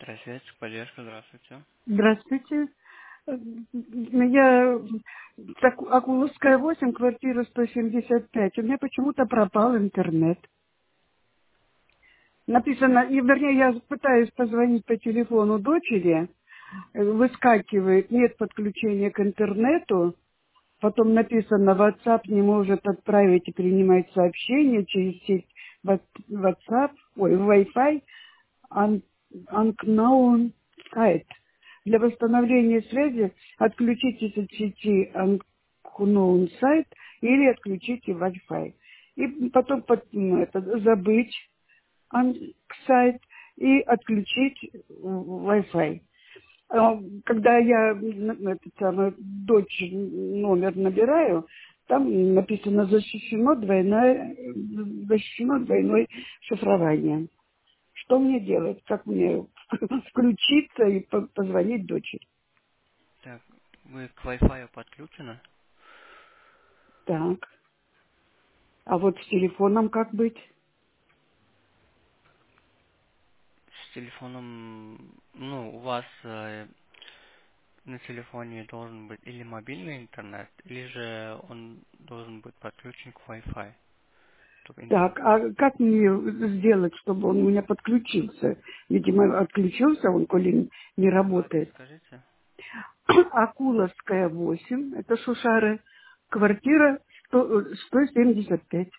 Советская поддержка, здравствуйте. Здравствуйте. Я Акуловская 8, квартира 175. У меня почему-то пропал интернет. Написано, и вернее, я пытаюсь позвонить по телефону дочери, выскакивает, нет подключения к интернету, потом написано, WhatsApp не может отправить и принимать сообщения через сеть WhatsApp, Wi-Fi, un- unknown site. Для восстановления связи отключитесь от сети unknown site или отключите Wi-Fi. И потом забыть сайт и отключить Wi-Fi. Когда я дочь номер набираю, там написано защищено двойное шифрование. Что мне делать? Как мне включиться и позвонить дочери? Так, вы к Wi-Fi подключены? Так. А вот с телефоном как быть? С телефоном, ну, у вас на телефоне должен быть или мобильный интернет, или же он должен быть подключен к Wi-Fi, чтобы Так, интернет. а как мне сделать, чтобы он у меня подключился? Видимо, отключился он, коли не Свой адрес работает. скажите. Акуловская 8, это Шушары, квартира 175.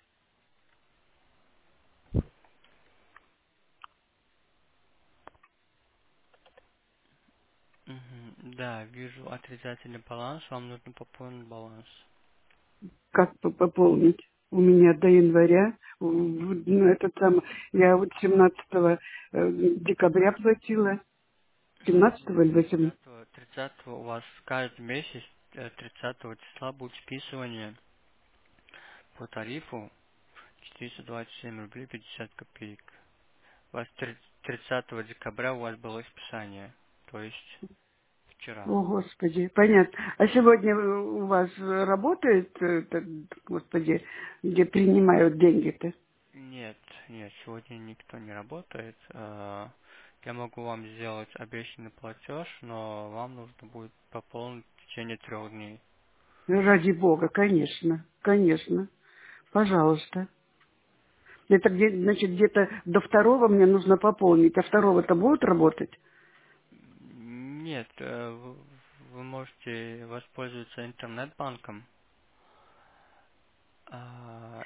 Мгм. Да, вижу отрицательный баланс, вам нужно пополнить баланс. Как пополнить? У меня до января, ну, я вот 17 декабря платила, Смотрите, 17 или 18. 30 у вас каждый месяц 30 числа будет списывание по тарифу 427 рублей 50 копеек. У вас 30 декабря у вас было списание, то есть вчера. О, Господи, понятно. А сегодня у вас работает, Господи, где принимают деньги-то? Нет, нет, сегодня никто не работает. Я могу вам сделать обещанный платеж, но вам нужно будет пополнить в течение 3 дней. Ради Бога, конечно, конечно. Пожалуйста. Это значит, где-то до второго мне нужно пополнить, а второго-то будут работать? Нет, вы можете воспользоваться интернет-банком. А,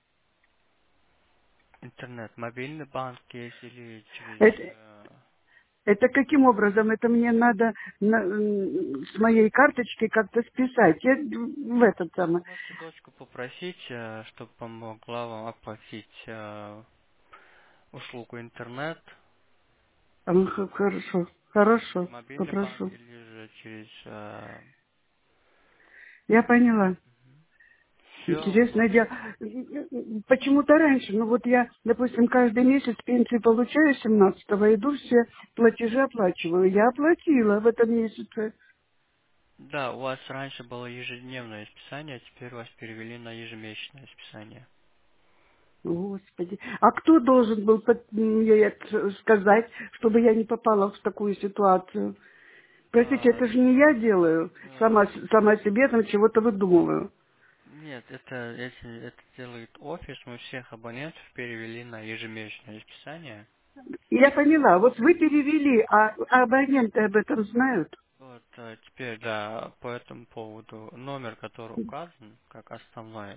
интернет, мобильный банк есть или через... Это, это каким образом? Это мне надо с моей карточки как-то списать. Я в этот самый. Можете дочку попросить, чтобы помогла вам оплатить услугу интернет Хорошо, через хорошо, мобильный банк попрошу. или же через... Я поняла. все, Интересное дело. Почему-то раньше, ну вот я, допустим, каждый месяц пенсию получаю 17-го, иду все платежи оплачиваю. Я оплатила в этом месяце. да, у вас раньше было ежедневное списание, а теперь вас перевели на ежемесячное списание. Господи. А кто должен был мне это сказать, чтобы я не попала в такую ситуацию? Простите, А, это же не я делаю. Сама себе там чего-то выдумываю. нет, это делает офис, мы всех абонентов перевели на ежемесячное списание. И я поняла, вот вы перевели, а абоненты об этом знают? Вот теперь, да, по этому поводу номер, который указан как основной,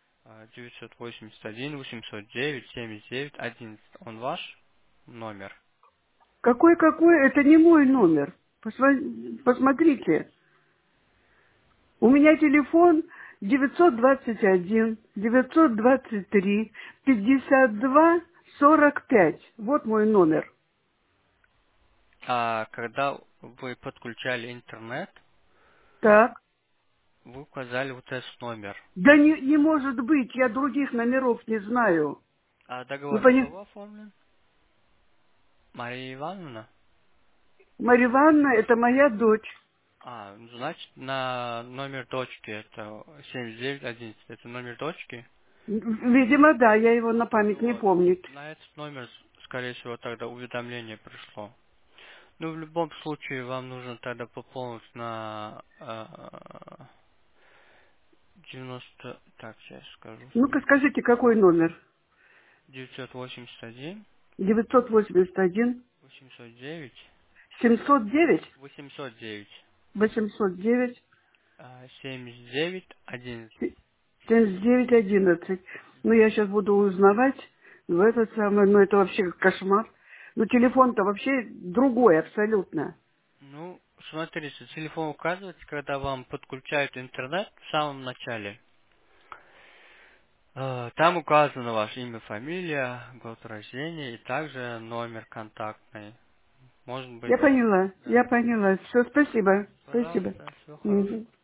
981 809 79 11, он ваш номер? Какой? Это не мой номер. Посмотрите. У меня телефон 921 923 52 45. Вот мой номер. А когда вы подключали интернет, Так. вы указали вот этот номер. Да не может быть, я других номеров не знаю. А Вы договор на понимаете? кого оформлен? Мария Ивановна? Марья Ивановна, это моя дочь. А, ну, значит, на номер дочки, это 7911, это номер дочки. Видимо, да, я его на память не Вот. помню. На этот номер, скорее всего, тогда уведомление пришло. Ну, в любом случае, вам нужно тогда пополнить на 90... Так, сейчас скажу Ну-ка сколько. скажите, какой номер? 981 981 809 709 809 809 79 11. 7911. Ну, я сейчас буду узнавать в этот самый, ну, это вообще кошмар. Ну, телефон-то вообще другой абсолютно. Ну, смотрите, телефон указывается, когда вам подключают интернет в самом начале. Там указано ваше имя, фамилия, год рождения и также номер контактный. Может быть, Я поняла, да. я поняла. Все, спасибо, спасибо. Пожалуйста, всего хорошего. Мгм.